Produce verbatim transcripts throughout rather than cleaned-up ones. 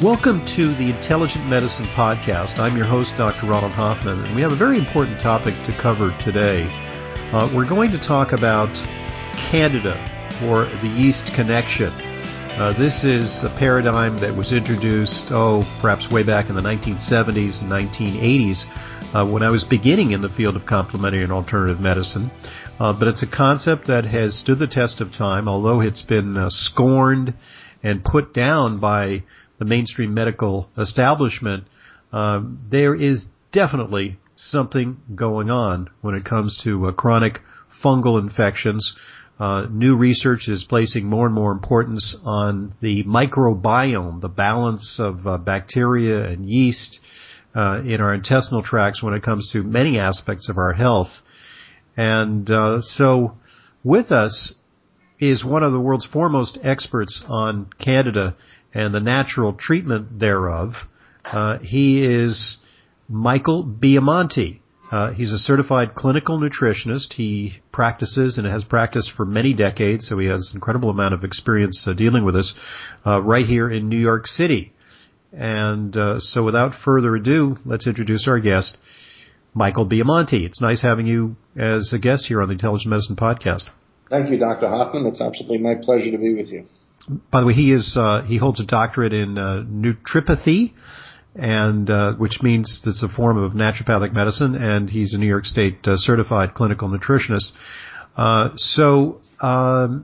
Welcome to the Intelligent Medicine Podcast. I'm your host, Doctor Ronald Hoffman, and we have a very important topic to cover today. Uh, we're going to talk about Candida, or the yeast connection. Uh, this is a paradigm that was introduced, oh, perhaps way back in the nineteen seventies and nineteen eighties, uh, when I was beginning in the field of complementary and alternative medicine. Uh, but it's a concept that has stood the test of time, although it's been uh, scorned and put down by the mainstream medical establishment. Uh, there is definitely something going on when it comes to uh, chronic fungal infections. Uh, new research is placing more and more importance on the microbiome, the balance of uh, bacteria and yeast uh, in our intestinal tracts when it comes to many aspects of our health. And uh, so with us is one of the world's foremost experts on Candida and the natural treatment thereof. Uh, he is Michael Biamonte. Uh, he's a certified clinical nutritionist. He practices and has practiced for many decades, so he has an incredible amount of experience uh, dealing with this uh, right here in New York City. And uh, so without further ado, let's introduce our guest, Michael Biamonte. It's nice having you as a guest here on the Intelligent Medicine Podcast. Thank you, Doctor Hoffman. It's absolutely my pleasure to be with you. By the way, he is uh, he holds a doctorate in uh, naturopathy, and uh, which means it's a form of naturopathic medicine, and he's a New York State uh, certified clinical nutritionist. Uh, so, um,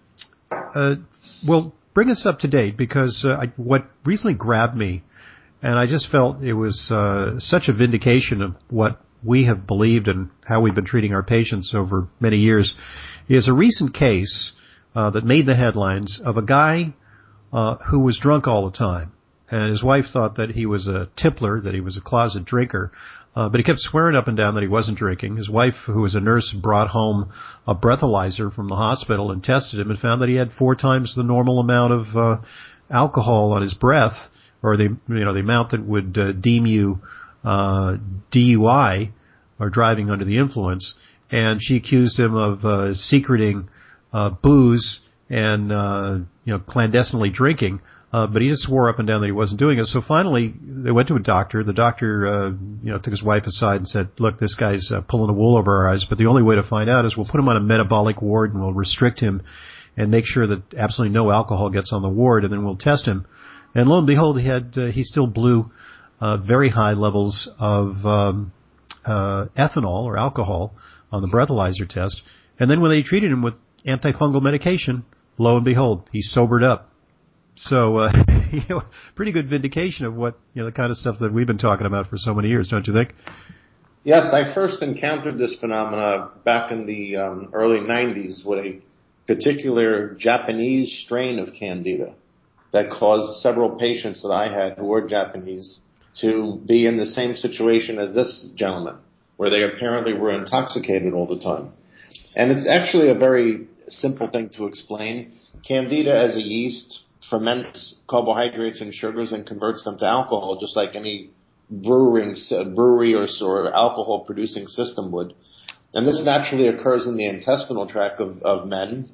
uh, well, bring us up to date, because uh, I, what recently grabbed me, and I just felt it was uh, such a vindication of what we have believed and how we've been treating our patients over many years, is a recent case Uh, that made the headlines of a guy uh, who was drunk all the time. And his wife thought that he was a tippler, that he was a closet drinker, uh, but he kept swearing up and down that he wasn't drinking. His wife, who was a nurse, brought home a breathalyzer from the hospital and tested him and found that he had four times the normal amount of uh, alcohol on his breath, or the you know the amount that would uh, deem you uh, D U I, or driving under the influence. And she accused him of uh, secreting Uh, booze and, uh, you know, clandestinely drinking, uh, but he just swore up and down that he wasn't doing it. So finally, they went to a doctor. The doctor, uh, you know, took his wife aside and said, look, this guy's uh, pulling the wool over our eyes, but the only way to find out is we'll put him on a metabolic ward and we'll restrict him and make sure that absolutely no alcohol gets on the ward, and then we'll test him. And lo and behold, he had, uh, he still blew, uh, very high levels of, um, uh, ethanol or alcohol on the breathalyzer test. And then when they treated him with antifungal medication, lo and behold, he sobered up. So, uh, you know, pretty good vindication of what, you know, the kind of stuff that we've been talking about for so many years, don't you think? Yes, I first encountered this phenomena back in the um, early nineties with a particular Japanese strain of Candida that caused several patients that I had who were Japanese to be in the same situation as this gentleman, where they apparently were intoxicated all the time. And it's actually a very simple thing to explain. Candida as a yeast ferments carbohydrates and sugars and converts them to alcohol, just like any brewing, brewery or sort of alcohol producing system would. And this naturally occurs in the intestinal tract of, of men.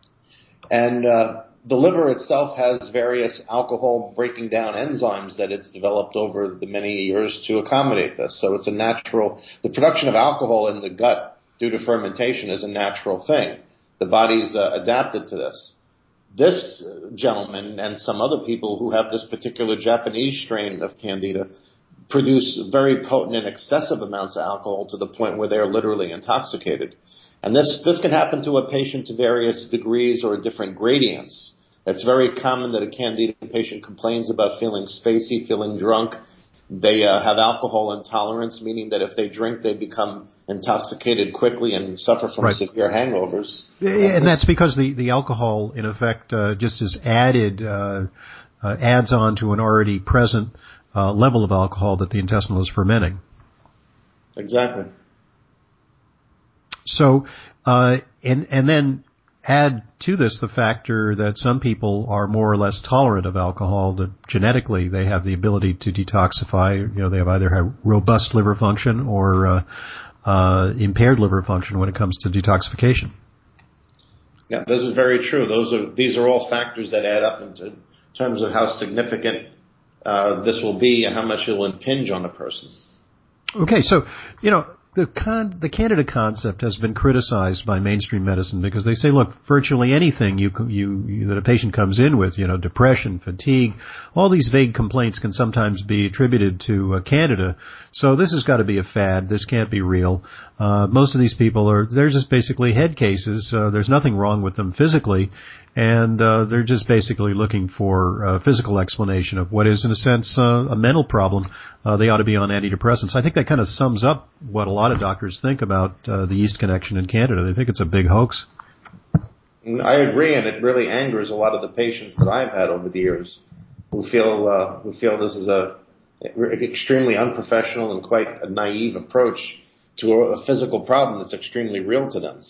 And uh, the liver itself has various alcohol breaking down enzymes that it's developed over the many years to accommodate this. So it's a natural, the production of alcohol in the gut due to fermentation is a natural thing. The body's uh, adapted to this. This gentleman and some other people who have this particular Japanese strain of Candida produce very potent and excessive amounts of alcohol to the point where they're literally intoxicated. And this, this can happen to a patient to various degrees or different gradients. It's very common that a Candida patient complains about feeling spacey, feeling drunk. They uh, have alcohol intolerance, meaning that if they drink, they become intoxicated quickly and suffer from right. severe hangovers. And that's because the, the alcohol, in effect, uh, just is added, uh, uh, adds on to an already present uh, level of alcohol that the intestine is fermenting. Exactly. So, uh, and and then add to this the factor that some people are more or less tolerant of alcohol, that genetically they have the ability to detoxify. You know, they have either have robust liver function or uh, uh, impaired liver function when it comes to detoxification. Yeah, this is very true. Those are these are all factors that add up into terms of how significant uh, this will be and how much it will impinge on a person. Okay, so, you know, the con- the Candida concept has been criticized by mainstream medicine because they say, look, virtually anything you, you, you that a patient comes in with, you know, depression, fatigue, all these vague complaints can sometimes be attributed to uh, Candida. So this has got to be a fad. This can't be real. Uh, most of these people are, they're just basically head cases. Uh, there's nothing wrong with them physically. And uh, they're just basically looking for a physical explanation of what is, in a sense, uh, a mental problem. Uh, they ought to be on antidepressants. I think that kind of sums up what a lot of doctors think about uh, the yeast connection in Candida. They think it's a big hoax. I agree, and it really angers a lot of the patients that I've had over the years who feel uh, who feel this is a extremely unprofessional and quite a naive approach to a physical problem that's extremely real to them.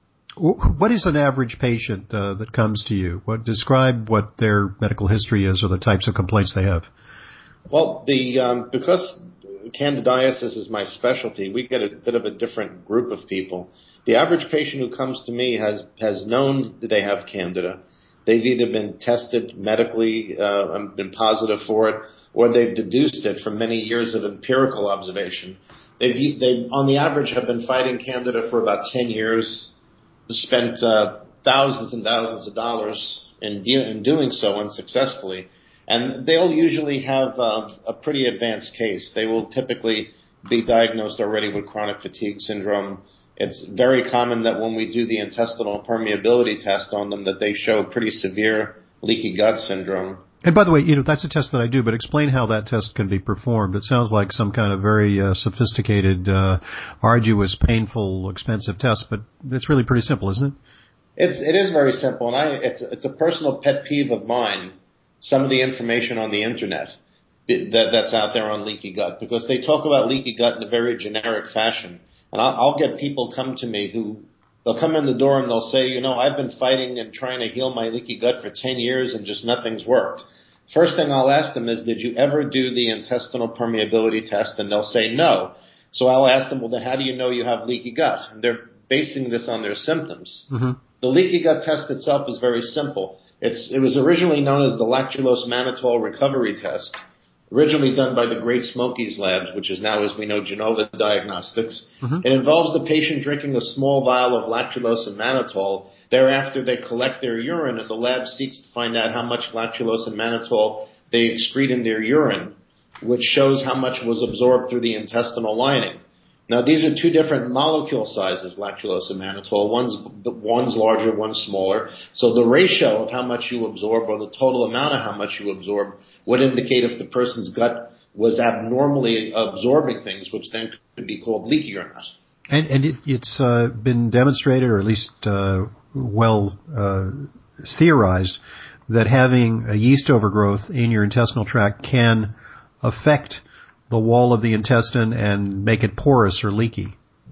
What is an average patient uh, that comes to you? What describe what their medical history is or the types of complaints they have? Well, the um, because candidiasis is my specialty, we get a bit of a different group of people. The average patient who comes to me has has known that they have Candida. They've either been tested medically uh, and been positive for it, or they've deduced it from many years of empirical observation. They've, they, on the average, have been fighting Candida for about ten years. Spent uh, thousands and thousands of dollars in, de- in doing so unsuccessfully. And they'll usually have uh, a pretty advanced case. They will typically be diagnosed already with chronic fatigue syndrome. It's very common that when we do the intestinal permeability test on them that they show pretty severe leaky gut syndrome. And by the way, you know, that's a test that I do, but explain how that test can be performed. It sounds like some kind of very uh, sophisticated, uh, arduous, painful, expensive test, but it's really pretty simple, isn't it? It's, it is very simple, and I, it's, it's a personal pet peeve of mine, some of the information on the internet that, that's out there on leaky gut, because they talk about leaky gut in a very generic fashion. And I'll, I'll get people come to me who, they'll come in the door and they'll say, you know, I've been fighting and trying to heal my leaky gut for ten years and just nothing's worked. First thing I'll ask them is, did you ever do the intestinal permeability test? And they'll say no. So I'll ask them, well, then how do you know you have leaky gut? And they're basing this on their symptoms. Mm-hmm. The leaky gut test itself is very simple. It's, it was originally known as the lactulose mannitol recovery test, originally done by the Great Smokies Labs, which is now, as we know, Genova Diagnostics. Mm-hmm. It involves the patient drinking a small vial of lactulose and mannitol. Thereafter, they collect their urine, and the lab seeks to find out how much lactulose and mannitol they excrete in their urine, which shows how much was absorbed through the intestinal lining. Now, these are two different molecule sizes, lactulose and mannitol. One's, one's larger, one's smaller. So the ratio of how much you absorb, or the total amount of how much you absorb, would indicate if the person's gut was abnormally absorbing things, which then could be called leaky or not. And, and it, it's uh, been demonstrated, or at least uh, well uh, theorized, that having a yeast overgrowth in your intestinal tract can affect the wall of the intestine and make it porous or leaky.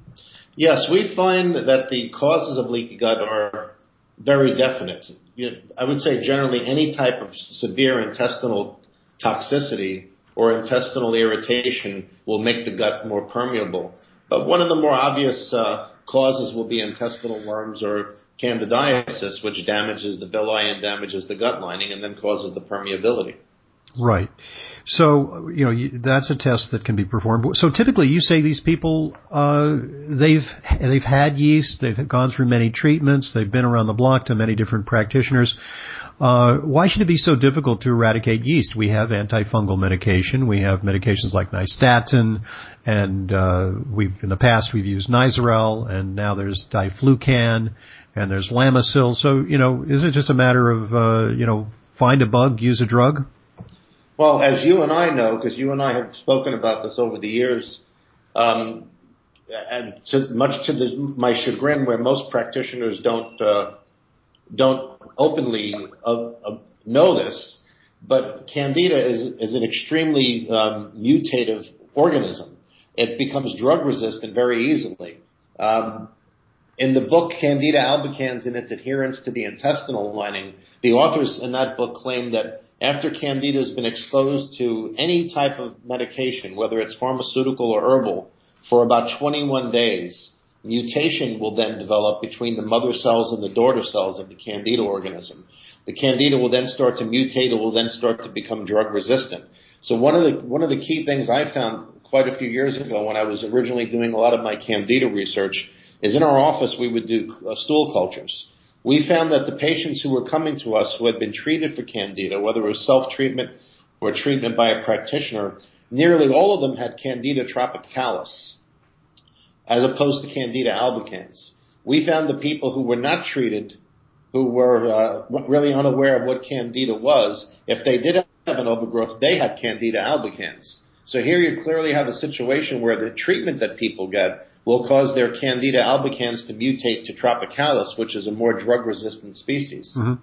Yes, we find that the causes of leaky gut are very definite. You know, I would say generally any type of severe intestinal toxicity or intestinal irritation will make the gut more permeable. But one of the more obvious uh, causes will be intestinal worms or candidiasis, which damages the villi and damages the gut lining and then causes the permeability. Right. So, you know, that's a test that can be performed. So typically you say these people, uh, they've, they've had yeast, they've gone through many treatments, they've been around the block to many different practitioners. Uh, why should it be so difficult to eradicate yeast? We have antifungal medication, we have medications like nystatin, and, uh, we've, in the past we've used Nizoral, and now there's Diflucan, and there's Lamisil. So, you know, isn't it just a matter of, uh, you know, find a bug, use a drug? Well, as you and I know, because you and I have spoken about this over the years, um, and to, much to the, my chagrin, where most practitioners don't uh, don't openly uh, uh, know this, but Candida is, is an extremely um, mutative organism. It becomes drug resistant very easily. Um, in the book Candida albicans and its adherence to the intestinal lining, the authors in that book claim that after Candida has been exposed to any type of medication, whether it's pharmaceutical or herbal, for about twenty-one days, mutation will then develop between the mother cells and the daughter cells of the Candida organism. The Candida will then start to mutate. It will then start to become drug resistant. So one of the one of the key things I found quite a few years ago when I was originally doing a lot of my Candida research is in our office we would do uh, stool cultures. We found that the patients who were coming to us who had been treated for Candida, whether it was self-treatment or treatment by a practitioner, nearly all of them had Candida tropicalis as opposed to Candida albicans. We found the people who were not treated, who were uh, really unaware of what Candida was, if they did have an overgrowth, they had Candida albicans. So here you clearly have a situation where the treatment that people get will cause their Candida albicans to mutate to tropicalis, which is a more drug-resistant species. Mm-hmm.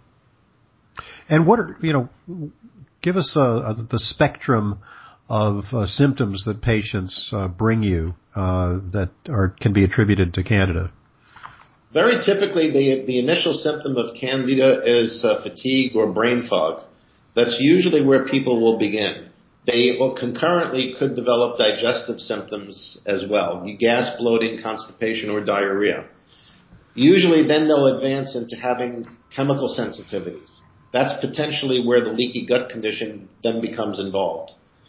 And what are, you know, give us uh, the spectrum of uh, symptoms that patients uh, bring you uh, that are can be attributed to Candida. Very typically, the the initial symptom of Candida is uh, fatigue or brain fog. That's usually where people will begin. They concurrently could develop digestive symptoms as well, gas, bloating, constipation, or diarrhea. Usually then they'll advance into having chemical sensitivities. That's potentially where the leaky gut condition then becomes involved.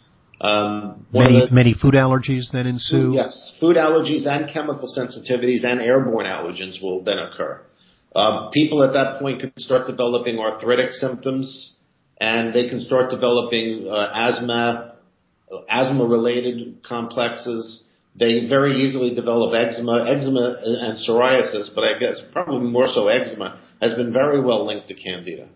Um, many, the, many food allergies then ensue? Yes, food allergies and chemical sensitivities and airborne allergens will then occur. Uh, people at that point can start developing arthritic symptoms, and they can start developing uh, asthma, asthma-related complexes. They very easily develop eczema. Eczema and psoriasis, but I guess probably more so eczema, has been very well linked to Candida.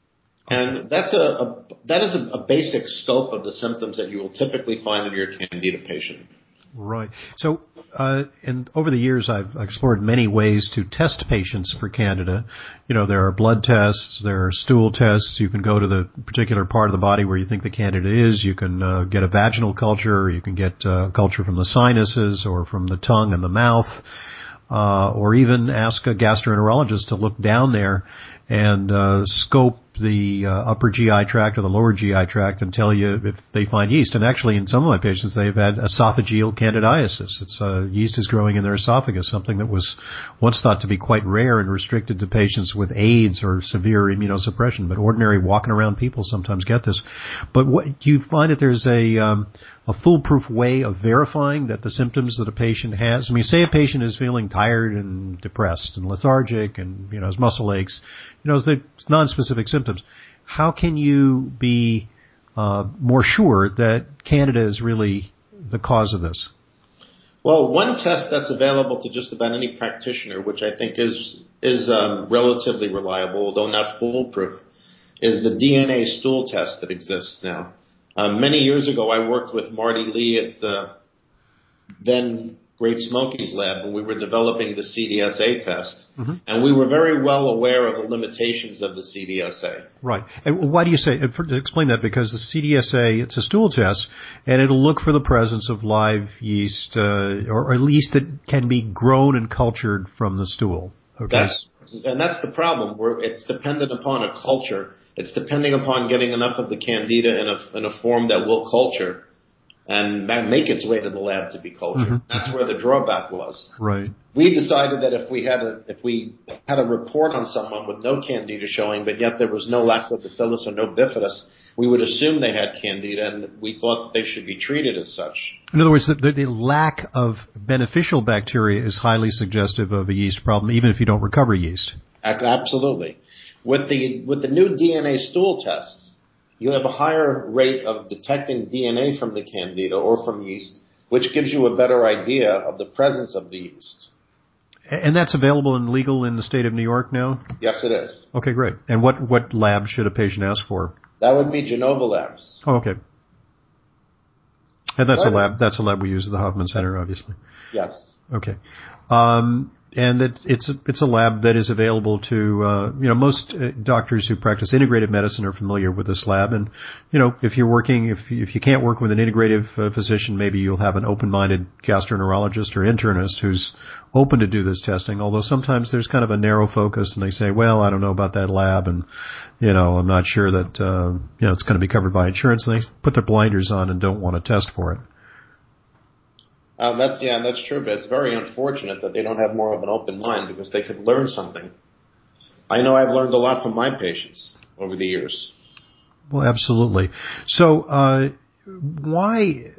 And that's a, a that is a, a basic scope of the symptoms that you will typically find in your Candida patient. Right. So, uh, and over the years, I've explored many ways to test patients for Candida. You know, there are blood tests, there are stool tests. You can go to the particular part of the body where you think the Candida is. You can uh, get a vaginal culture, or you can get uh, culture from the sinuses or from the tongue and the mouth, uh, or even ask a gastroenterologist to look down there and uh, scope the uh, upper G I tract or the lower G I tract and tell you if they find yeast. And actually, in some of my patients, they've had esophageal candidiasis. It's uh, yeast is growing in their esophagus, something that was once thought to be quite rare and restricted to patients with AIDS or severe immunosuppression. But ordinary walking around people sometimes get this. But what, do you find that there's a um, a foolproof way of verifying that the symptoms that a patient has? I mean, say a patient is feeling tired and depressed and lethargic and, you know, has muscle aches, you know, the non-specific symptoms. How can you be uh, more sure that Candida is really the cause of this? Well, one test that's available to just about any practitioner, which I think is is um, relatively reliable, although not foolproof, is the D N A stool test that exists now. Um, many years ago, I worked with Marty Lee at uh, then Great Smoky's lab when we were developing the C D S A test, mm-hmm. and we were very well aware of the limitations of the C D S A. Right. And why do you say, explain that, because the C D S A, it's a stool test, and it'll look for the presence of live yeast, uh, or at least that can be grown and cultured from the stool. Okay. That's, and that's the problem, where it's dependent upon a culture. It's depending upon getting enough of the Candida in a, in a form that will culture and make its way to the lab to be cultured. Mm-hmm. That's where the drawback was. Right. We decided that if we had a if we had a report on someone with no Candida showing, but yet there was no Lactobacillus or no Bifidus, we would assume they had Candida, and we thought that they should be treated as such. In other words, the, the, the lack of beneficial bacteria is highly suggestive of a yeast problem, even if you don't recover yeast. Absolutely. With the with the new D N A stool test, you have a higher rate of detecting D N A from the Candida or from yeast, which gives you a better idea of the presence of the yeast. And that's available and legal in the state of New York now? Yes, it is. Okay, great. And what, what lab should a patient ask for? That would be Genova Labs. Oh, okay. And that's right. a lab, that's a lab we use at the Hoffman Center, obviously. Yes. Okay. Um, And it's it's a, it's a lab that is available to uh, you know most uh, doctors who practice integrative medicine are familiar with this lab. And you know if you're working if if you can't work with an integrative uh, physician, maybe you'll have an open-minded gastroenterologist or internist who's open to do this testing. Although sometimes there's kind of a narrow focus, and they say, well, I don't know about that lab, and you know I'm not sure that uh, you know it's going to be covered by insurance. And they put their blinders on and don't want to test for it. Um, that's yeah, that's true, but it's very unfortunate that they don't have more of an open mind because they could learn something. I know I've learned a lot from my patients over the years. Well, absolutely. So, uh, why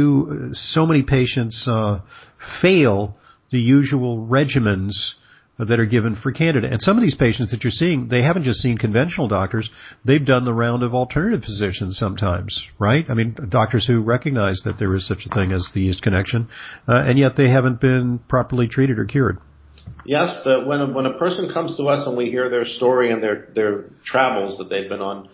do so many patients uh, fail the usual regimens that are given for Candida? And some of these patients that you're seeing, they haven't just seen conventional doctors, they've done the round of alternative physicians sometimes, right? I mean, doctors who recognize that there is such a thing as the yeast connection, uh, and yet they haven't been properly treated or cured. Yes, the, when, a, when a person comes to us and we hear their story and their, their travels that they've been on,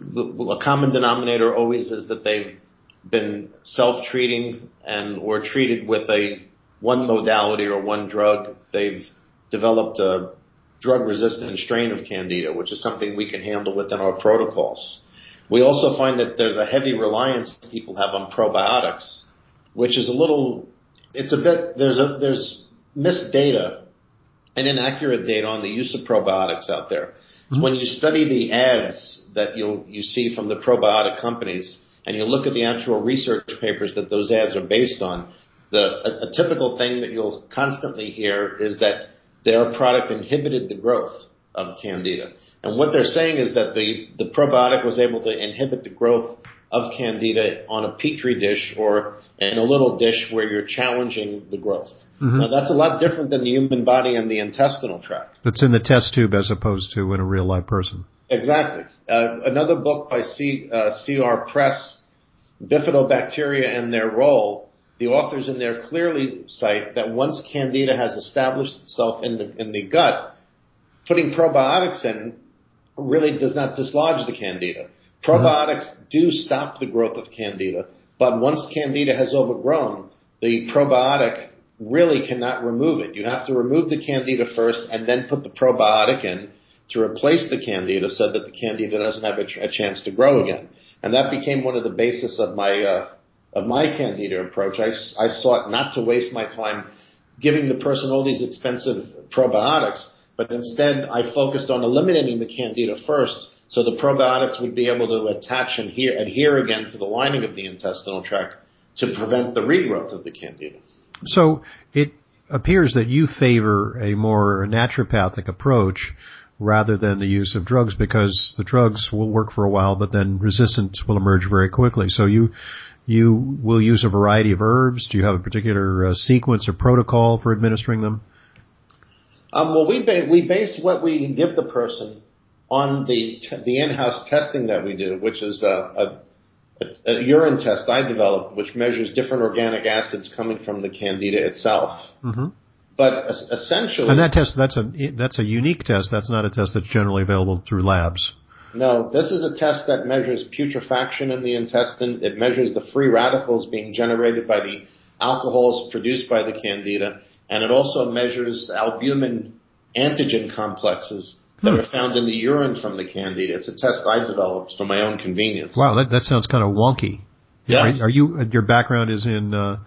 a common denominator always is that they've been self-treating and or treated with a one modality or one drug. They've developed a drug-resistant strain of Candida, which is something we can handle within our protocols. We also find that there's a heavy reliance people have on probiotics, which is a little, it's a bit, there's a, there's missed data and inaccurate data on the use of probiotics out there. Mm-hmm. When you study the ads that you'll, you see from the probiotic companies and you look at the actual research papers that those ads are based on, the, a, a typical thing that you'll constantly hear is that their product inhibited the growth of Candida. And what they're saying is that the, the probiotic was able to inhibit the growth of Candida on a petri dish or in a little dish where you're challenging the growth. Mm-hmm. Now, that's a lot different than the human body and the intestinal tract. That's in the test tube as opposed to in a real live person. Exactly. Uh, another book by C, uh, C R Press, Bifidobacteria and Their Role, the authors in there clearly cite that once Candida has established itself in the in the gut, putting probiotics in really does not dislodge the Candida. Probiotics mm-hmm. do stop the growth of Candida, but once Candida has overgrown, the probiotic really cannot remove it. You have to remove the Candida first and then put the probiotic in to replace the Candida so that the Candida doesn't have a, ch- a chance to grow again. And that became one of the basis of my uh, of my Candida approach. I, I sought not to waste my time giving the person all these expensive probiotics, but instead I focused on eliminating the Candida first so the probiotics would be able to attach and adhere, adhere again to the lining of the intestinal tract to prevent the regrowth of the Candida. So it appears that you favor a more naturopathic approach rather than the use of drugs, because the drugs will work for a while, but then resistance will emerge very quickly. So you you will use a variety of herbs. Do you have a particular uh, sequence or protocol for administering them? Um, well, we ba- we base what we give the person on the t- the in-house testing that we do, which is a, a, a urine test I developed, which measures different organic acids coming from the Candida itself. Mm-hmm. But essentially, and that test that's a that's a unique test. That's not a test that's generally available through labs. No, this is a test that measures putrefaction in the intestine. It measures the free radicals being generated by the alcohols produced by the Candida, and it also measures albumin antigen complexes that hmm. are found in the urine from the Candida. It's a test I developed for my own convenience. Wow, that that sounds kind of wonky. Yes. Are, are you your background is in uh,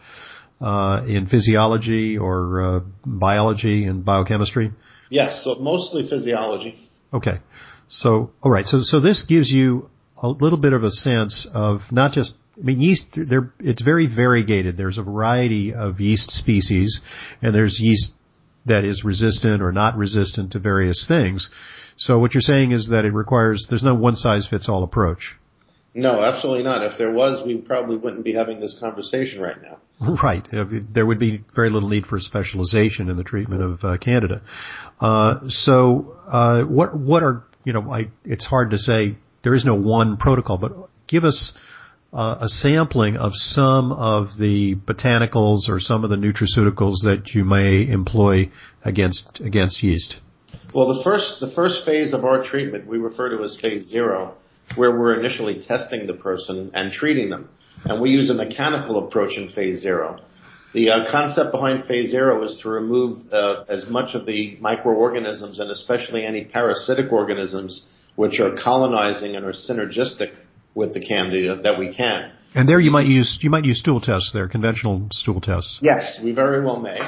uh, in physiology or uh, biology and biochemistry? Yes, so mostly physiology. Okay. So, all right. So, so this gives you a little bit of a sense of not just, I mean, yeast, they're, it's very variegated. There's a variety of yeast species, and there's yeast that is resistant or not resistant to various things. So what you're saying is that it requires, there's no one-size-fits-all approach. No, absolutely not. If there was, we probably wouldn't be having this conversation right now. Right. There would be very little need for specialization in the treatment of uh, Candida. Uh, so, uh, what, what are, you know, I, it's hard to say, there is no one protocol, but give us uh, a sampling of some of the botanicals or some of the nutraceuticals that you may employ against against yeast. Well, the first the first phase of our treatment we refer to as phase zero, where we're initially testing the person and treating them, and we use a mechanical approach in phase zero. The uh, concept behind phase zero is to remove uh, as much of the microorganisms and especially any parasitic organisms which are colonizing and are synergistic with the Candida that we can. And there you might use you might use stool tests there, conventional stool tests. Yes, we very well may.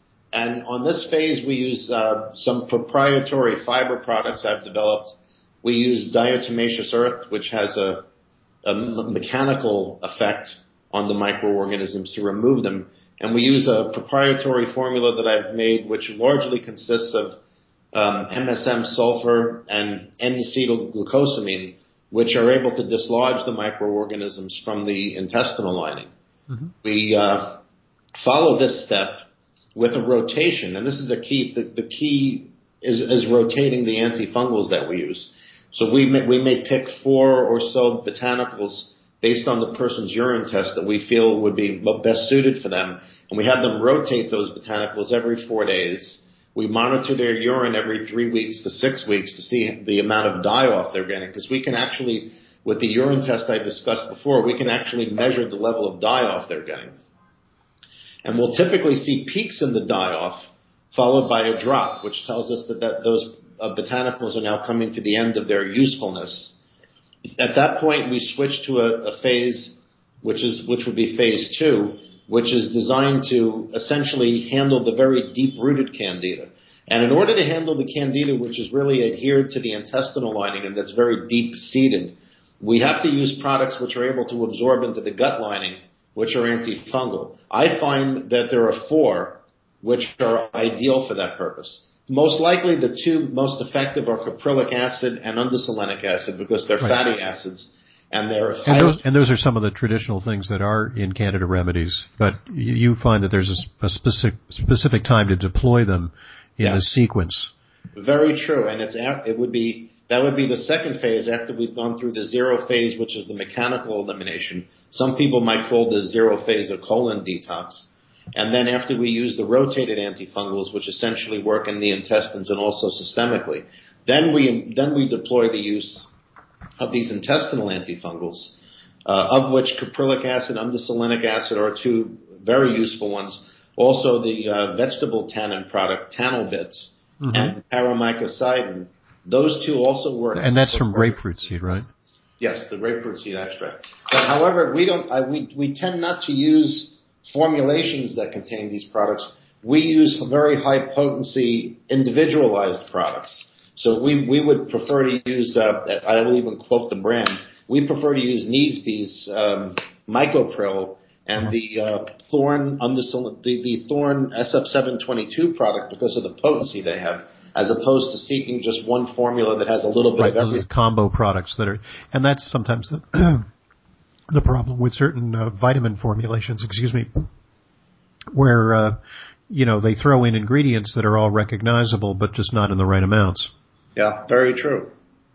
And on this phase we use uh, some proprietary fiber products I've developed. We use diatomaceous earth, which has a, a mechanical effect on the microorganisms to remove them. And we use a proprietary formula that I've made, which largely consists of um, M S M sulfur and N-acetylglucosamine, which are able to dislodge the microorganisms from the intestinal lining. Mm-hmm. We uh, follow this step with a rotation, and this is a key. The, the key is, is rotating the antifungals that we use. So we may, we may pick four or so botanicals based on the person's urine test that we feel would be best suited for them, and we have them rotate those botanicals every four days. We monitor their urine every three weeks to six weeks to see the amount of die-off they're getting, because we can actually, with the urine test I discussed before, we can actually measure the level of die-off they're getting. And we'll typically see peaks in the die-off followed by a drop, which tells us that, that those uh, botanicals are now coming to the end of their usefulness. At that point, we switch to a, a phase, which is which would be phase two, which is designed to essentially handle the very deep-rooted candida. And in order to handle the candida, which is really adhered to the intestinal lining and that's very deep-seated, we have to use products which are able to absorb into the gut lining, which are antifungal. I find that there are four which are ideal for that purpose. Most likely the two most effective are caprylic acid and undecylenic acid because they're right. fatty acids. And, they're and, those, and those are some of the traditional things that are in Candida remedies, but you, you find that there's a, a specific, specific time to deploy them in yeah. the sequence. Very true, and it's it would be that would be the second phase after we've gone through the zero phase, which is the mechanical elimination. Some people might call the zero phase a colon detox, and then after we use the rotated antifungals, which essentially work in the intestines and also systemically, then we then we deploy the use of these intestinal antifungals, uh, of which caprylic acid, undecylenic acid are two very useful ones. Also the uh, vegetable tannin product, Tannelbit, mm-hmm. and paramycosidin. Those two also work. And that's from grapefruit seed, right? Yes, the grapefruit seed extract. But however, we don't. I, we we tend not to use formulations that contain these products. We use very high potency, individualized products. So we, we would prefer to use, uh, I will even quote the brand, we prefer to use Neesby's um, Mycopril and the uh, Thorn Undecil- the, the Thorn S F seven twenty-two product because of the potency they have, as opposed to seeking just one formula that has a little bit right, of everything. Combo products that are, and that's sometimes the, the problem with certain uh, vitamin formulations, excuse me, where, uh, you know, they throw in ingredients that are all recognizable but just not in the right amounts. Yeah, very true.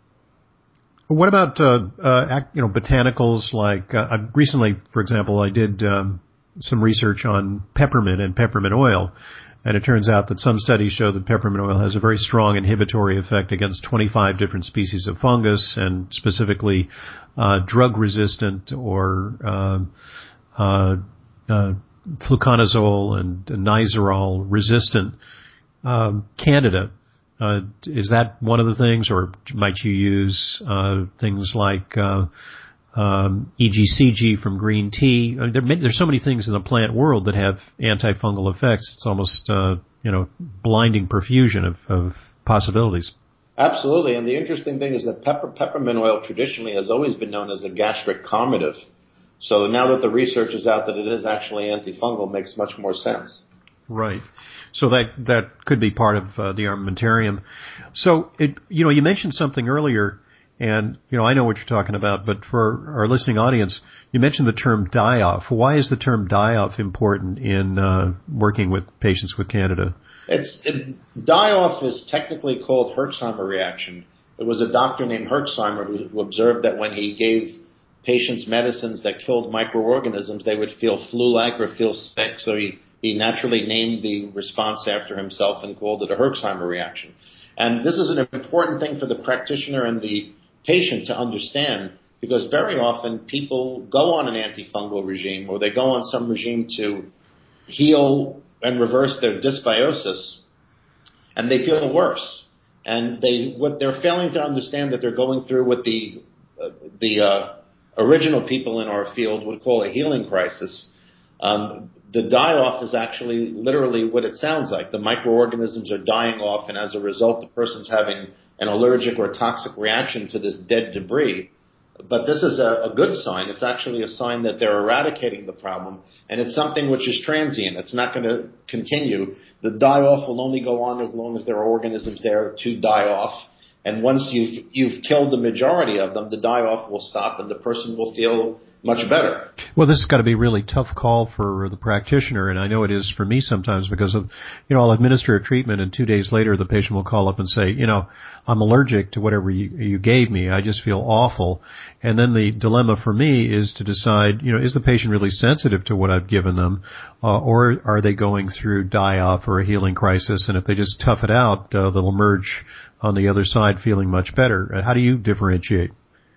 What about, uh, uh, you know, botanicals like, uh, recently, for example, I did, um, some research on peppermint and peppermint oil, and it turns out that some studies show that peppermint oil has a very strong inhibitory effect against twenty-five different species of fungus, and specifically, uh, drug-resistant or, uh, uh, uh, fluconazole and nizarole resistant, um, Candida. Uh, is that one of the things, or might you use uh, things like uh, um, E G C G from green tea? I mean, there, there's so many things in the plant world that have antifungal effects. It's almost uh, you know blinding profusion of, of possibilities. Absolutely, and the interesting thing is that pepper, peppermint oil traditionally has always been known as a gastric calmative. So now that the research is out that it is actually antifungal, makes much more sense. Right. So that that could be part of uh, the armamentarium. So it you know you mentioned something earlier, and you know I know what you're talking about, but for our listening audience, you mentioned the term die-off. Why is the term die-off important in uh, working with patients with Candida? It's it, die-off is technically called Herxheimer reaction. It was a doctor named Herxheimer who, who observed that when he gave patients medicines that killed microorganisms, they would feel flu-like or feel sick. So he He naturally named the response after himself and called it a Herxheimer reaction. And this is an important thing for the practitioner and the patient to understand, because very often people go on an antifungal regime or they go on some regime to heal and reverse their dysbiosis, and they feel worse. And they what they're failing to understand that they're going through what the uh, the uh, original people in our field would call a healing crisis. Um, The die-off is actually literally what it sounds like. The microorganisms are dying off, and as a result, the person's having an allergic or toxic reaction to this dead debris. But this is a, a good sign. It's actually a sign that they're eradicating the problem, and it's something which is transient. It's not going to continue. The die-off will only go on as long as there are organisms there to die off, And once you've, you've killed the majority of them, the die-off will stop and the person will feel much better. Well, this has got to be a really tough call for the practitioner, and I know it is for me sometimes because of, you know, I'll administer a treatment and two days later the patient will call up and say, you know, I'm allergic to whatever you, you gave me. I just feel awful. And then the dilemma for me is to decide, you know, is the patient really sensitive to what I've given them, uh, or are they going through die-off or a healing crisis? And if they just tough it out, uh, they'll emerge on the other side feeling much better. How do you differentiate?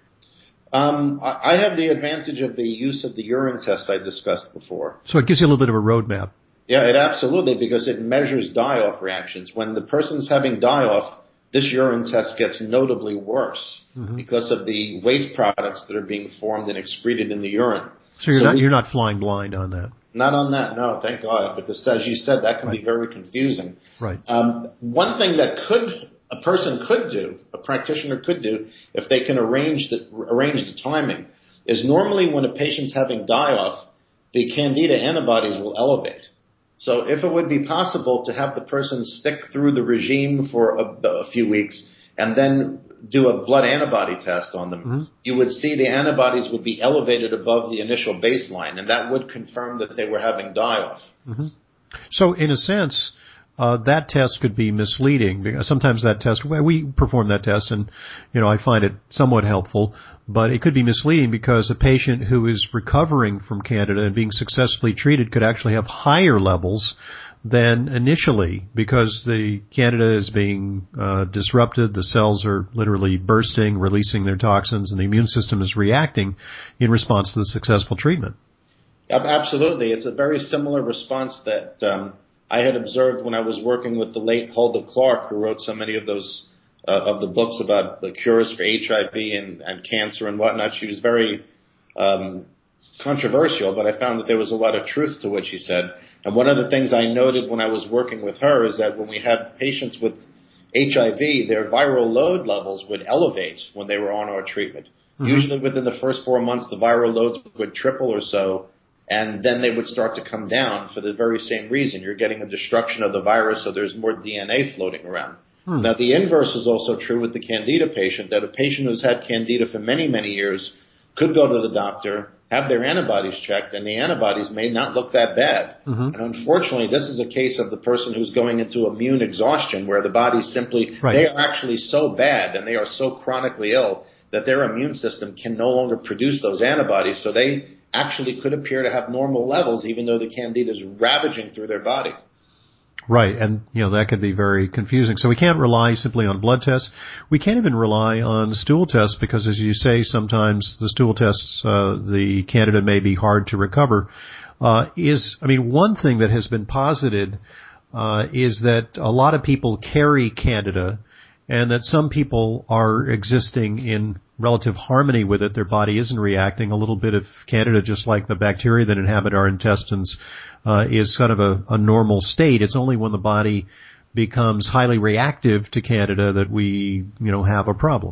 Um, I have the advantage of the use of the urine test I discussed before. So it gives you a little bit of a roadmap. Yeah, it absolutely, because it measures die-off reactions. When the person's having die-off, this urine test gets notably worse mm-hmm. because of the waste products that are being formed and excreted in the urine. So you're so not we, you're not flying blind on that. Not on that, no, thank God, because as you said, that can right. be very confusing. Right. Um, one thing that could a person could do, a practitioner could do, if they can arrange the arrange the timing, is normally when a patient's having die-off, the Candida antibodies will elevate. So if it would be possible to have the person stick through the regime for a, a few weeks and then do a blood antibody test on them, mm-hmm. you would see the antibodies would be elevated above the initial baseline, and that would confirm that they were having die-off. Mm-hmm. So in a sense, Uh, that test could be misleading because sometimes that test, well, we perform that test and, you know, I find it somewhat helpful, but it could be misleading because a patient who is recovering from Candida and being successfully treated could actually have higher levels than initially because the Candida is being uh, disrupted, the cells are literally bursting, releasing their toxins, and the immune system is reacting in response to the successful treatment. Absolutely. It's a very similar response that um I had observed when I was working with the late Hulda Clark, who wrote so many of those uh, of the books about the cures for H I V and, and cancer and whatnot. She was very um, controversial, but I found that there was a lot of truth to what she said. And one of the things I noted when I was working with her is that when we had patients with H I V, their viral load levels would elevate when they were on our treatment. Mm-hmm. Usually within the first four months, the viral loads would triple or so. And then they would start to come down for the very same reason. You're getting a destruction of the virus, so there's more D N A floating around. Hmm. Now, the inverse is also true with the Candida patient, that a patient who's had Candida for many, many years could go to the doctor, have their antibodies checked, and the antibodies may not look that bad. Mm-hmm. And unfortunately, this is a case of the person who's going into immune exhaustion, where the body simply, right. they are actually so bad and they are so chronically ill that their immune system can no longer produce those antibodies, so they actually could appear to have normal levels even though the Candida is ravaging through their body. Right, and you know that could be very confusing. So we can't rely simply on blood tests. We can't even rely on stool tests because, as you say, sometimes the stool tests, uh, the Candida may be hard to recover. Uh, is I mean, one thing that has been posited uh, is that a lot of people carry Candida, and that some people are existing in relative harmony with it. Their body isn't reacting. A little bit of Candida, just like the bacteria that inhabit our intestines, uh, is kind of a, a normal state. It's only when the body becomes highly reactive to Candida that we, you know, have a problem.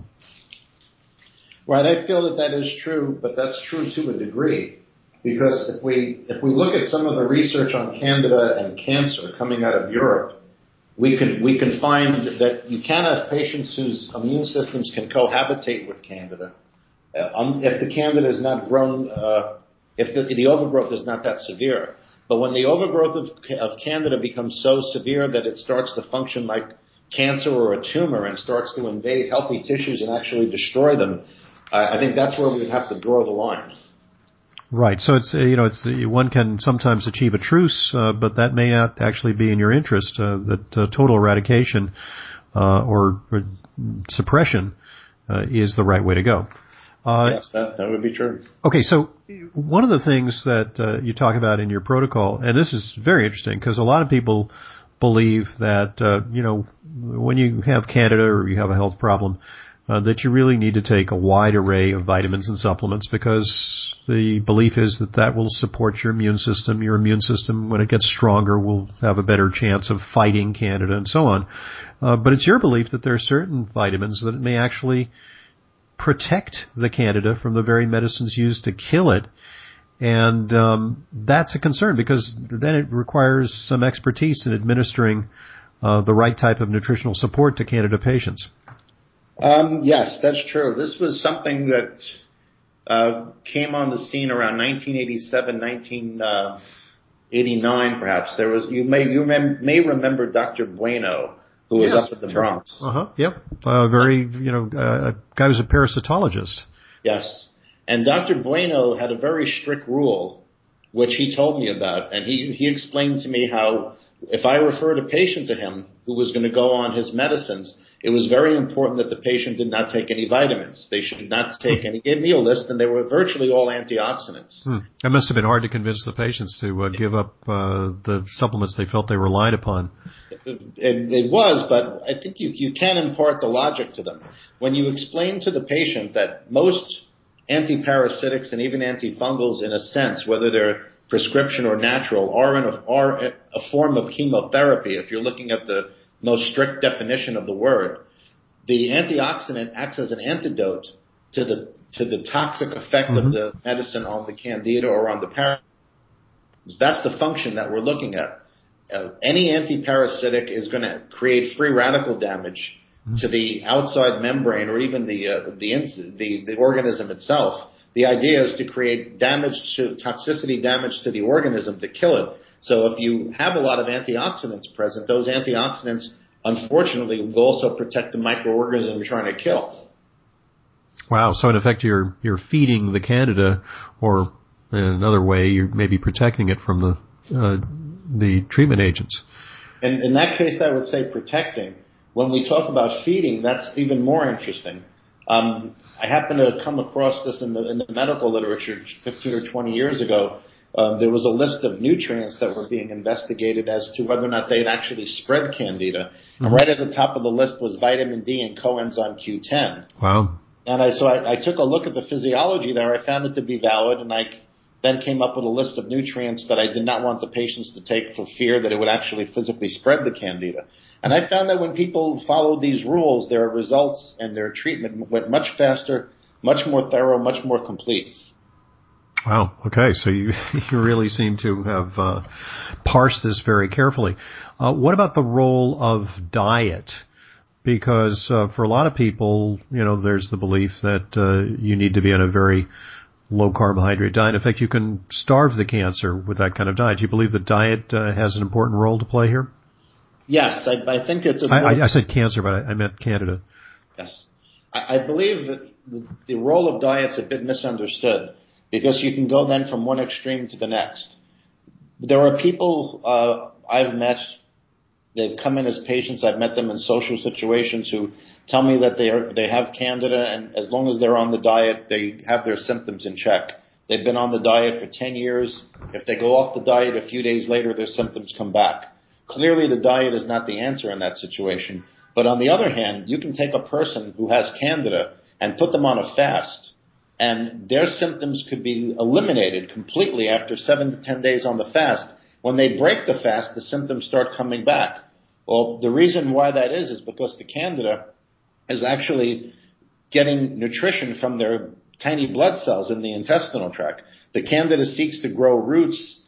Right. I feel that that is true, but that's true to a degree. Because if we, if we look at some of the research on Candida and cancer coming out of Europe, We can, we can find that you can have patients whose immune systems can cohabitate with Candida. Uh, um, if the Candida is not grown, uh, if the, the overgrowth is not that severe. But when the overgrowth of, of Candida becomes so severe that it starts to function like cancer or a tumor and starts to invade healthy tissues and actually destroy them, uh, I think that's where we have to draw the line. Right. So it's, you know, it's, one can sometimes achieve a truce, uh, but that may not actually be in your interest, uh, that uh, total eradication, uh, or, or suppression, uh, is the right way to go. Uh, yes, that, that would be true. Okay. So one of the things that, uh, you talk about in your protocol, and this is very interesting because a lot of people believe that, uh, you know, when you have Candida or you have a health problem, Uh, that you really need to take a wide array of vitamins and supplements because the belief is that that will support your immune system. Your immune system, when it gets stronger, will have a better chance of fighting Candida and so on. Uh, but it's your belief that there are certain vitamins that may actually protect the Candida from the very medicines used to kill it. And um, that's a concern because then it requires some expertise in administering uh, the right type of nutritional support to Candida patients. Um, yes, that's true. This was something that uh, came on the scene around nineteen eighty-seven, nineteen eighty-nine, perhaps. There was you may you rem- may remember Doctor Bueno, who was yes, up at the sure. Bronx. Uh huh. Yep. Uh, very you know, uh, a guy was a parasitologist. Yes, and Doctor Bueno had a very strict rule, which he told me about, and he he explained to me how if I referred a patient to him who was going to go on his medicines, it was very important that the patient did not take any vitamins. They should not take any. He gave me a list, and they were virtually all antioxidants. Hmm. That must have been hard to convince the patients to uh, give up uh, the supplements they felt they relied upon. It, it was, but I think you, you can impart the logic to them. When you explain to the patient that most antiparasitics and even antifungals, in a sense, whether they're prescription or natural, are, in a, are a form of chemotherapy, if you're looking at the most strict definition of the word, the antioxidant acts as an antidote to the to the toxic effect mm-hmm. of the medicine on the candida or on the parasites. That's the function that we're looking at. Uh, any antiparasitic is going to create free radical damage mm-hmm. to the outside membrane or even the, uh, the, ins- the the organism itself. The idea is to create damage to toxicity damage to the organism to kill it. So if you have a lot of antioxidants present, those antioxidants, unfortunately, will also protect the microorganism you're trying to kill. Wow. So in effect, you're you're feeding the candida, or in another way, you're maybe protecting it from the uh, the treatment agents. And in that case, I would say protecting. When we talk about feeding, that's even more interesting. Um, I happened to come across this in the, in the medical literature fifteen or twenty years ago. Um, there was a list of nutrients that were being investigated as to whether or not they'd actually spread candida. Mm-hmm. And right at the top of the list was vitamin D and coenzyme Q ten. Wow. And I, so I, I took a look at the physiology there. I found it to be valid, and I then came up with a list of nutrients that I did not want the patients to take for fear that it would actually physically spread the candida. And I found that when people followed these rules, their results and their treatment went much faster, much more thorough, much more complete. Wow. Okay. So you, you really seem to have uh, parsed this very carefully. Uh, what about the role of diet? Because uh, for a lot of people, you know, there's the belief that uh, you need to be on a very low carbohydrate diet. In fact, you can starve the cancer with that kind of diet. Do you believe that diet uh, has an important role to play here? Yes, I, I think it's a. I, I said cancer, but I, I meant Candida. Yes, I, I believe that the, the role of diet's a bit misunderstood because you can go then from one extreme to the next. There are people uh, I've met. They've come in as patients. I've met them in social situations who tell me that they are they have Candida, and as long as they're on the diet, they have their symptoms in check. They've been on the diet for ten years. If they go off the diet a few days later, their symptoms come back. Clearly, the diet is not the answer in that situation. But on the other hand, you can take a person who has Candida and put them on a fast, and their symptoms could be eliminated completely after seven to ten days on the fast. When they break the fast, the symptoms start coming back. Well, the reason why that is is because the Candida is actually getting nutrition from their tiny blood cells in the intestinal tract. The Candida seeks to grow roots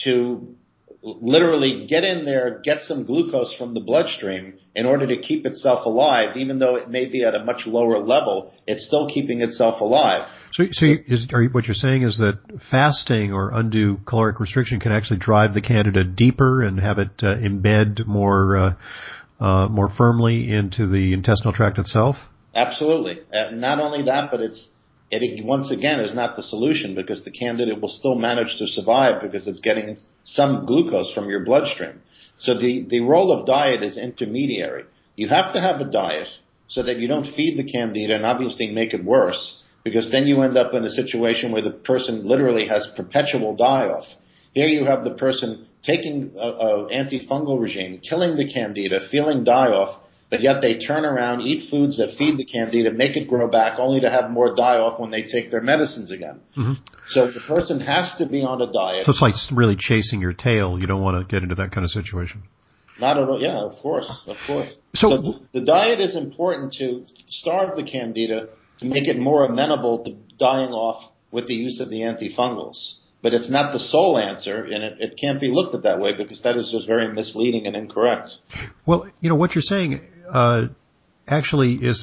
to literally get in there, get some glucose from the bloodstream in order to keep itself alive. Even though it may be at a much lower level, it's still keeping itself alive. So, so you, is, are you, what you're saying is that fasting or undue caloric restriction can actually drive the Candida deeper and have it uh, embed more uh, uh, more firmly into the intestinal tract itself? Absolutely. Uh, not only that, but it's it once again is not the solution because the Candida will still manage to survive because it's getting some glucose from your bloodstream. So the, the role of diet is intermediary. You have to have a diet so that you don't feed the Candida and obviously make it worse, because then you end up in a situation where the person literally has perpetual die-off. Here you have the person taking an antifungal regime, killing the Candida, feeling die-off, but yet they turn around, eat foods that feed the Candida, make it grow back, only to have more die-off when they take their medicines again. Mm-hmm. So the person has to be on a diet. So it's like really chasing your tail. You don't want to get into that kind of situation. Not at all. Yeah, of course, of course. So, so the, the diet is important to starve the Candida to make it more amenable to dying off with the use of the antifungals. But it's not the sole answer, and it, it can't be looked at that way because that is just very misleading and incorrect. Well, you know, what you're saying uh, actually is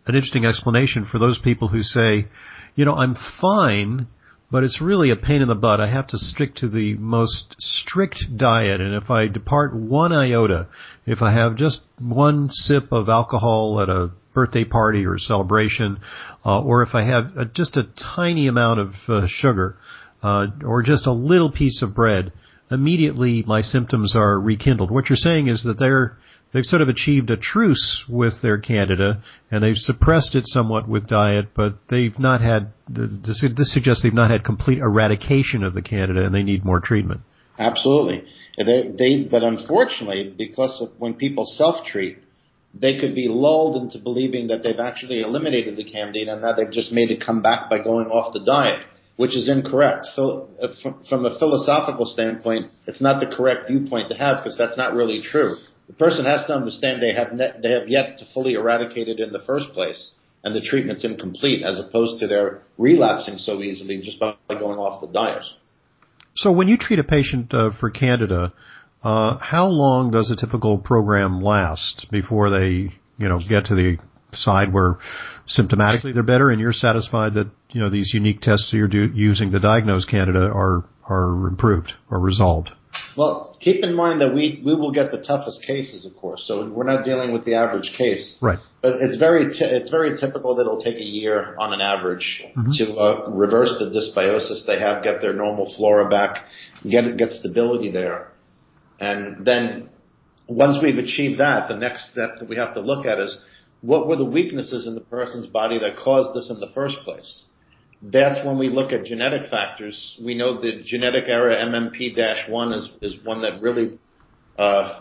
an interesting explanation for those people who say, you know, I'm fine, but it's really a pain in the butt. I have to stick to the most strict diet, and if I depart one iota, if I have just one sip of alcohol at a birthday party or celebration, uh, or if I have uh, just a tiny amount of uh, sugar, uh, or just a little piece of bread, immediately my symptoms are rekindled. What you're saying is that they're They've sort of achieved a truce with their candida, and they've suppressed it somewhat with diet, but they've not had, this, this suggests they've not had complete eradication of the candida, and they need more treatment. Absolutely. They, they, but unfortunately, because of when people self-treat, they could be lulled into believing that they've actually eliminated the candida, and now they've just made it come back by going off the diet, which is incorrect. So, from a philosophical standpoint, it's not the correct viewpoint to have, because that's not really true. The person has to understand they have ne- they have yet to fully eradicate it in the first place, and the treatment's incomplete, as opposed to their relapsing so easily just by going off the diet. So when you treat a patient uh, for candida, uh, how long does a typical program last before they, you know, get to the side where symptomatically they're better, and you're satisfied that, you know, these unique tests you're do- using to diagnose candida are are improved or resolved? Well, keep in mind that we, we will get the toughest cases, of course. So we're not dealing with the average case. Right. But it's very t- it's very typical that it'll take a year on an average mm-hmm. to uh, reverse the dysbiosis they have, get their normal flora back, get get stability there. And then once we've achieved that, the next step that we have to look at is what were the weaknesses in the person's body that caused this in the first place? That's when we look at genetic factors. We know the genetic error M M P one is, is one that really uh,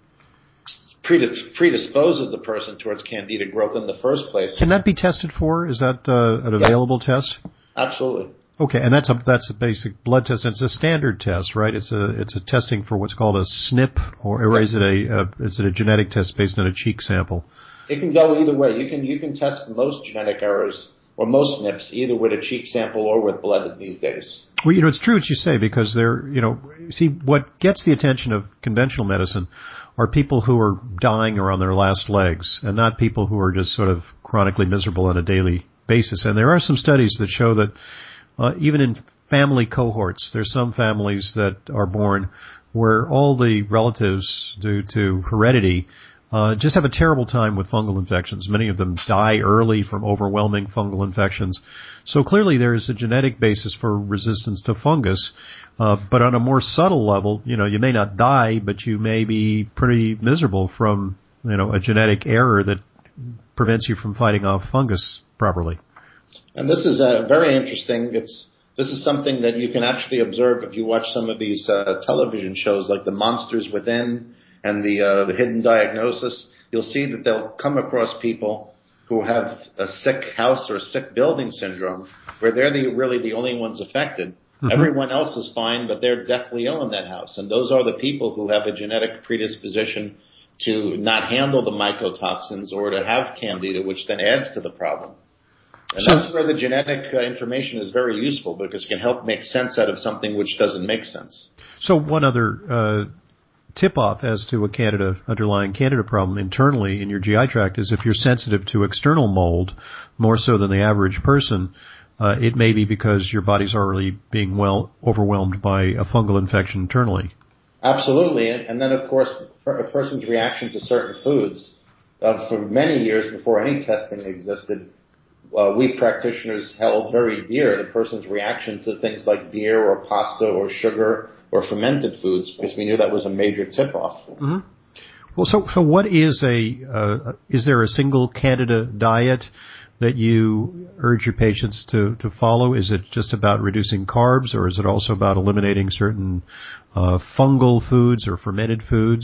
predisposes the person towards candida growth in the first place. Can that be tested for? Is that uh, an available yeah. test? Absolutely. Okay, and that's a that's a basic blood test. It's a standard test, right? It's a it's a testing for what's called a S N P, or, or yeah. is it a, a is it a genetic test based on a cheek sample? It can go either way. You can you can test most genetic errors or most S N Ps either with a cheek sample or with blood these days. Well, you know, it's true what you say, because they're, you know, see, what gets the attention of conventional medicine are people who are dying or on their last legs, and not people who are just sort of chronically miserable on a daily basis. And there are some studies that show that uh, even in family cohorts, there's some families that are born where all the relatives, due to heredity, Uh, just have a terrible time with fungal infections. Many of them die early from overwhelming fungal infections. So clearly there is a genetic basis for resistance to fungus. Uh, but on a more subtle level, you know, you may not die, but you may be pretty miserable from, you know, a genetic error that prevents you from fighting off fungus properly. And this is uh, very interesting. It's This is something that you can actually observe if you watch some of these uh, television shows like The Monsters Within and the, uh, the Hidden Diagnosis. You'll see that they'll come across people who have a sick house or a sick building syndrome where they're the, really the only ones affected. Mm-hmm. Everyone else is fine, but they're deathly ill in that house. And those are the people who have a genetic predisposition to not handle the mycotoxins or to have candida, which then adds to the problem. And so, that's where the genetic uh, information is very useful, because it can help make sense out of something which doesn't make sense. So one other uh, tip-off as to a candida, underlying candida problem internally in your G I tract is if you're sensitive to external mold, more so than the average person, uh, it may be because your body's already being well overwhelmed by a fungal infection internally. Absolutely. And, and then, of course, a person's reaction to certain foods, uh, for many years before any testing existed, Uh, we practitioners held very dear the person's reaction to things like beer or pasta or sugar or fermented foods, because we knew that was a major tip-off. Mm-hmm. Well, so so what is a uh, is there a single candida diet that you urge your patients to to follow? Is it just about reducing carbs, or is it also about eliminating certain uh, fungal foods or fermented foods?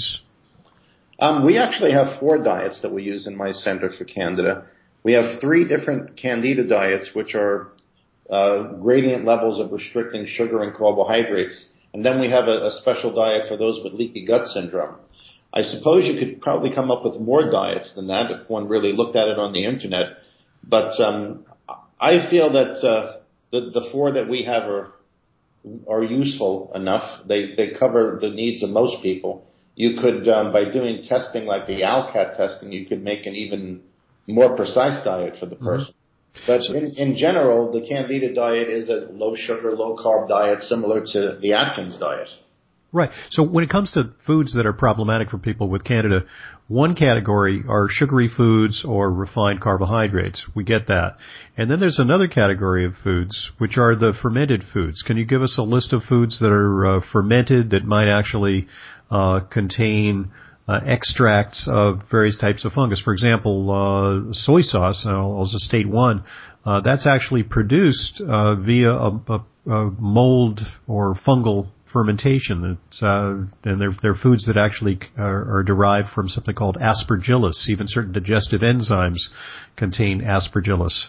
Um, we actually have four diets that we use in my center for candida. We have three different candida diets, which are uh, gradient levels of restricting sugar and carbohydrates. And then we have a, a special diet for those with leaky gut syndrome. I suppose you could probably come up with more diets than that if one really looked at it on the internet. But um, I feel that uh, the, the four that we have are are useful enough. They they cover the needs of most people. You could, um, by doing testing like the ALCAT testing, you could make an even more precise diet for the person. Mm-hmm. But so, in, in general, the Candida diet is a low sugar, low carb diet similar to the Atkins diet. Right. So when it comes to foods that are problematic for people with Candida, one category are sugary foods or refined carbohydrates. We get that. And then there's another category of foods, which are the fermented foods. Can you give us a list of foods that are uh, fermented that might actually uh, contain uh, extracts of various types of fungus? For example, uh, soy sauce, I'll, I'll just state one, uh, that's actually produced uh, via a, a, a mold or fungal fermentation. It's, uh, and they're, they're foods that actually are, are derived from something called aspergillus. Even certain digestive enzymes contain aspergillus.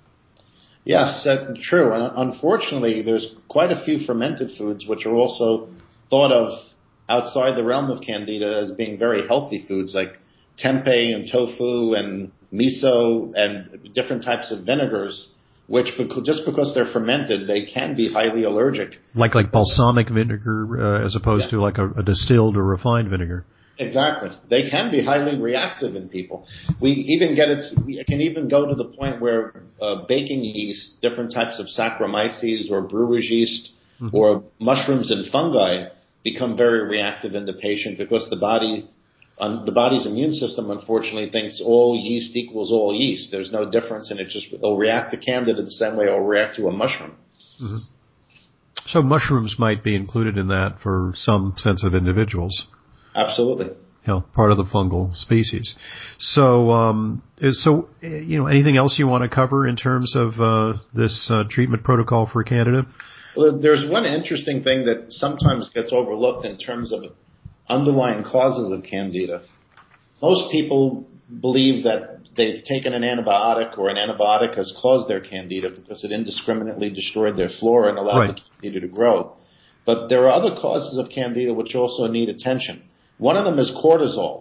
Yes, that's true. And unfortunately, there's quite a few fermented foods which are also thought of outside the realm of Candida as being very healthy foods, like tempeh and tofu and miso and different types of vinegars, which just because they're fermented, they can be highly allergic. Like like balsamic vinegar uh, as opposed yeah. to like a, a distilled or refined vinegar. Exactly. They can be highly reactive in people. We even get it, we can even go to the point where uh, baking yeast, different types of Saccharomyces or brewer's yeast mm-hmm. or mushrooms and fungi become very reactive in the patient because the body Um, the body's immune system, unfortunately, thinks all yeast equals all yeast. There's no difference, and it just it'll react to Candida the same way it'll react to a mushroom. Mm-hmm. So mushrooms might be included in that for some sensitive individuals. Absolutely. You know, part of the fungal species. So, um, is, so you know, anything else you want to cover in terms of uh, this uh, treatment protocol for Candida? Well, there's one interesting thing that sometimes gets overlooked in terms of underlying causes of Candida. Most people believe that they've taken an antibiotic or an antibiotic has caused their Candida because it indiscriminately destroyed their flora and allowed right. the Candida to grow. But there are other causes of Candida which also need attention. One of them is cortisol.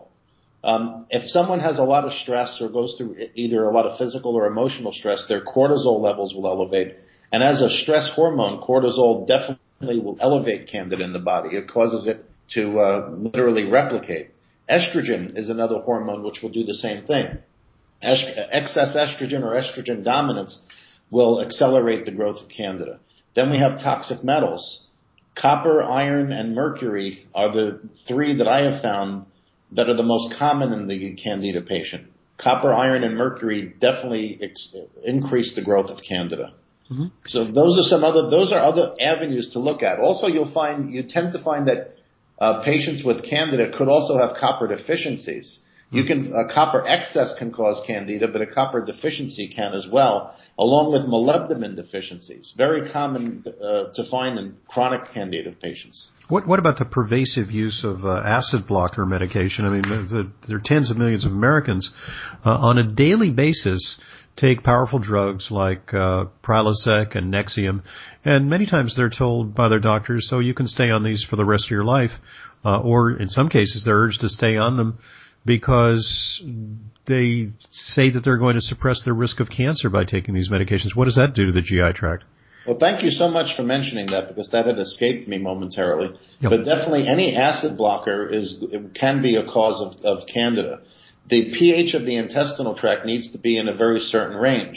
Um, if someone has a lot of stress or goes through either a lot of physical or emotional stress, their cortisol levels will elevate. And as a stress hormone, cortisol definitely will elevate Candida in the body. It causes it to uh, literally replicate. Estrogen is another hormone which will do the same thing. Est- excess estrogen or estrogen dominance will accelerate the growth of Candida. Then we have toxic metals. Copper, iron, and mercury are the three that I have found that are the most common in the Candida patient. Copper, iron, and mercury definitely ex- increase the growth of Candida. Mm-hmm. So those are some other, those are other avenues to look at. Also, you'll find, you tend to find that Uh, patients with Candida could also have copper deficiencies. You can, a copper excess can cause Candida, but a copper deficiency can as well, along with molybdenum deficiencies. Very common uh, to find in chronic Candida patients. What, what about the pervasive use of uh, acid blocker medication? I mean, the, the, there are tens of millions of Americans uh, on a daily basis take powerful drugs like uh, Prilosec and Nexium, and many times they're told by their doctors, so you can stay on these for the rest of your life, uh, or in some cases they're urged to stay on them because they say that they're going to suppress their risk of cancer by taking these medications. What does that do to the G I tract? Well, thank you so much for mentioning that because that had escaped me momentarily. Yep. But definitely any acid blocker is it can be a cause of, of Candida. The pH of the intestinal tract needs to be in a very certain range.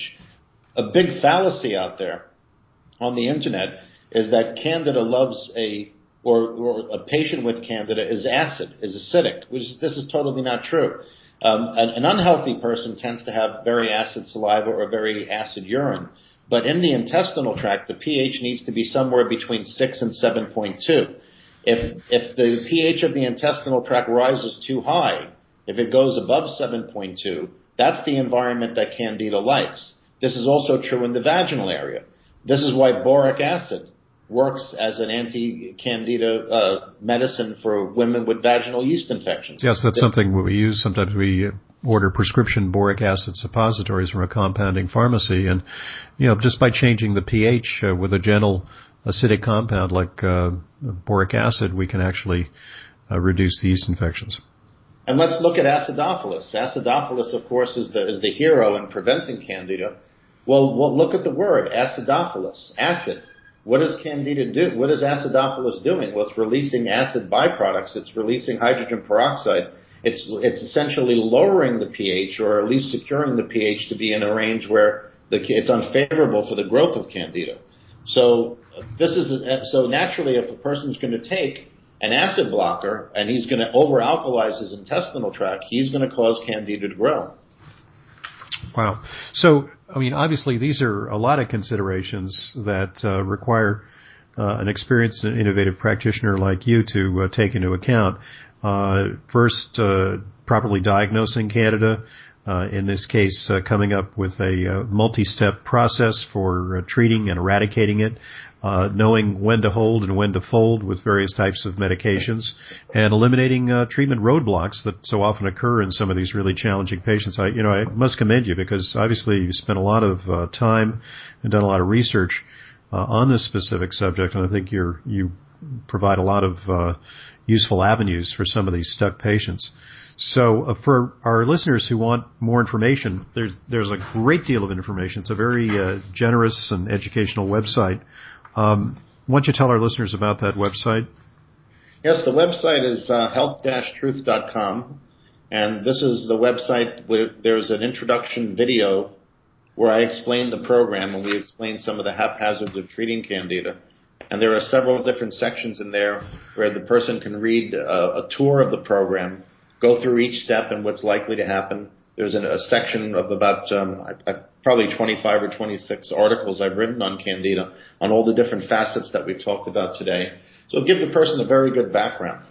A big fallacy out there on the internet is that Candida loves a, or, or a patient with Candida is acid, is acidic, which is, this is totally not true. Um, an, an unhealthy person tends to have very acid saliva or very acid urine. But in the intestinal tract, the pH needs to be somewhere between six and seven point two. If, if the pH of the intestinal tract rises too high, if it goes above seven point two, that's the environment that Candida likes. This is also true in the vaginal area. This is why boric acid works as an anti-Candida uh, medicine for women with vaginal yeast infections. Yes, that's it, something we use. Sometimes we order prescription boric acid suppositories from a compounding pharmacy, and you know, just by changing the pH uh, with a gentle acidic compound like uh, boric acid, we can actually uh, reduce the yeast infections. And let's look at acidophilus. Acidophilus, of course, is the is the hero in preventing Candida. Well, well, look at the word acidophilus, acid. What does Candida do? What is acidophilus doing? Well, it's releasing acid byproducts. It's releasing hydrogen peroxide. It's it's essentially lowering the pH, or at least securing the pH to be in a range where the, it's unfavorable for the growth of Candida. So this is a, so naturally, if a person's going to take an acid blocker and he's going to over-alkalize his intestinal tract, he's going to cause Candida to grow. Wow. So, I mean, obviously, these are a lot of considerations that uh, require uh, an experienced and innovative practitioner like you to uh, take into account. Uh, first, uh, properly diagnosing Candida, uh, in this case, uh, coming up with a uh, multi-step process for uh, treating and eradicating it, uh, knowing when to hold and when to fold with various types of medications, and eliminating uh, treatment roadblocks that so often occur in some of these really challenging patients. I, you know, I must commend you because obviously you spent a lot of uh, time and done a lot of research uh, on this specific subject, and I think you're you provide a lot of uh, useful avenues for some of these stuck patients. So uh, for our listeners who want more information, there's there's a great deal of information. It's a very uh, generous and educational website. Um, why don't you tell our listeners about that website? Yes, the website is uh, health dash truth dot com, and this is the website where there's an introduction video where I explain the program, and we explain some of the haphazards of treating Candida. And there are several different sections in there where the person can read a, a tour of the program, go through each step and what's likely to happen. There's an, a section of about um, I, I, probably twenty-five or twenty-six articles I've written on Candida, on all the different facets that we've talked about today. So it'll give the person a very good background.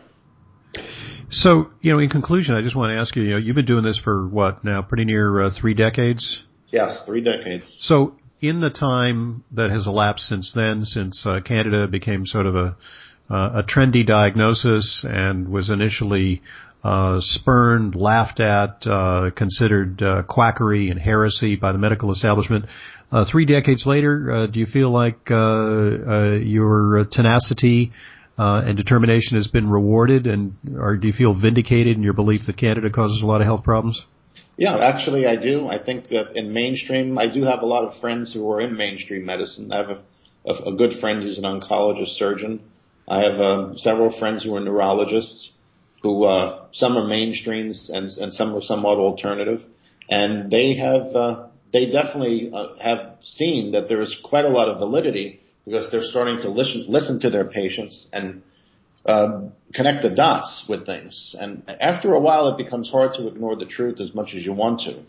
So, you know, in conclusion, I just want to ask you, you know, you've been doing this for what now, pretty near uh, three decades? Yes, three decades. So in the time that has elapsed since then, since uh, Candida became sort of a uh, a trendy diagnosis and was initially uh spurned, laughed at, uh considered uh, quackery and heresy by the medical establishment, uh three decades later, uh, do you feel like uh, uh your tenacity uh and determination has been rewarded, and or do you feel vindicated in your belief that Candida causes a lot of health problems? Yeah, actually I do. I think that in mainstream, I do have a lot of friends who are in mainstream medicine. I have a, a, a good friend who's an oncologist surgeon. I have uh, several friends who are neurologists, who uh, some are mainstreams and, and some are somewhat alternative, and they have uh, they definitely uh, have seen that there is quite a lot of validity, because they're starting to listen listen to their patients and uh, connect the dots with things. And after a while, it becomes hard to ignore the truth as much as you want to.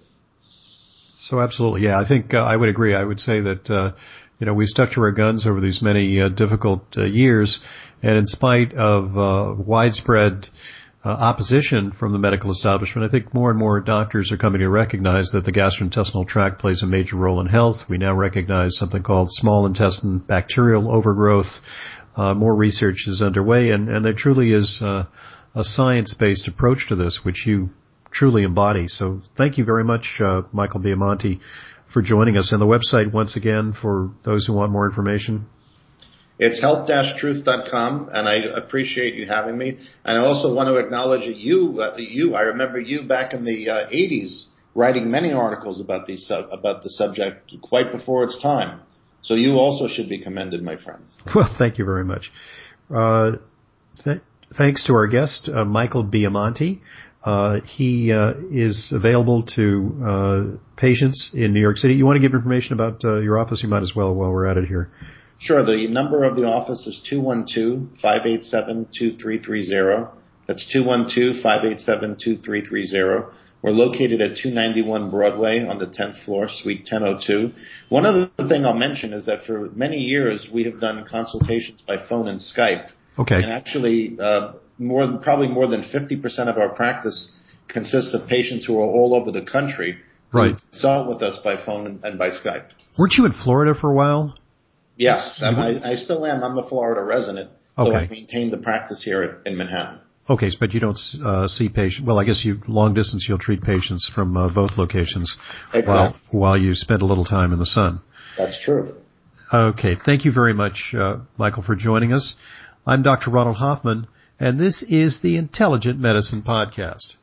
So absolutely, yeah, I think uh, I would agree. I would say that uh, you know, we've stuck to our guns over these many uh, difficult uh, years, and in spite of uh, widespread Uh, opposition from the medical establishment, I think more and more doctors are coming to recognize that the gastrointestinal tract plays a major role in health. We now recognize something called small intestine bacterial overgrowth. Uh, more research is underway, and, and there truly is uh, a science-based approach to this, which you truly embody. So thank you very much, uh, Michael Biamonte, for joining us. And the website, once again, for those who want more information. It's health dash truth dot com, and I appreciate you having me. And I also want to acknowledge that you, uh, you, I remember you back in the uh, eighties writing many articles about these sub- about the subject quite before its time. So you also should be commended, my friend. Well, thank you very much. Uh, th- thanks to our guest, uh, Michael Biamonte. Uh, he uh, is available to uh, patients in New York City. You want to give information about uh, your office? You might as well while we're at it here. Sure. The number of the office is two one two, five eight seven, two three three zero. That's two one two, five eight seven, two three three zero. We're located at two ninety-one Broadway on the tenth floor, suite ten oh two. One other thing I'll mention is that for many years we have done consultations by phone and Skype. Okay. And actually, uh, more than, probably more than fifty percent of our practice consists of patients who are all over the country. Right. Who consult with us by phone and, and by Skype. Weren't you in Florida for a while? Yes, I, I still am. I'm a Florida resident, so okay. I maintain the practice here in Manhattan. Okay, but you don't uh, see patients. Well, I guess you long distance you'll treat patients from uh, both locations exactly. while while you spend a little time in the sun. That's true. Okay, thank you very much, uh, Michael, for joining us. I'm Doctor Ronald Hoffman, and this is the Intelligent Medicine Podcast.